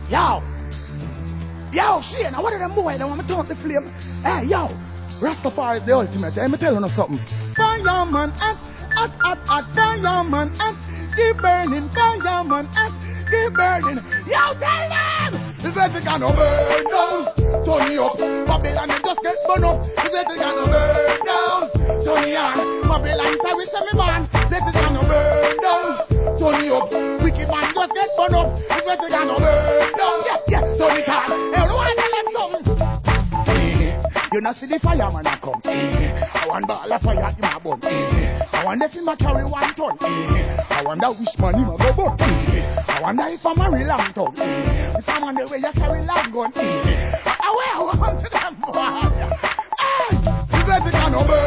Yo. Yo, Shane, what are them boys? They want me to turn up the flame. Hey, yo. Rastafari is the ultimate. Let me tell you something. Fireman, fireman, keep burning. Fireman, keep burning. Yo, tell them! The Vatican will burn down. Turn it up. Babylon will just get burned up. The Vatican will burn down. Turn it on. Babylon, sorry, say me man. The Vatican will burn down. Turn it up. Wicked man just get burned up. The Vatican will burn down. Yeah, turn it on. Everyone tell them something. You not see the fireman a come. I want ball of fire in my bun. I wonder if him a carry 1 ton. I wonder which man him a go burn. I wonder if I'm a real long tongue. Someone the way you carry long gun. I want to them boy. Hey, you better can no burn.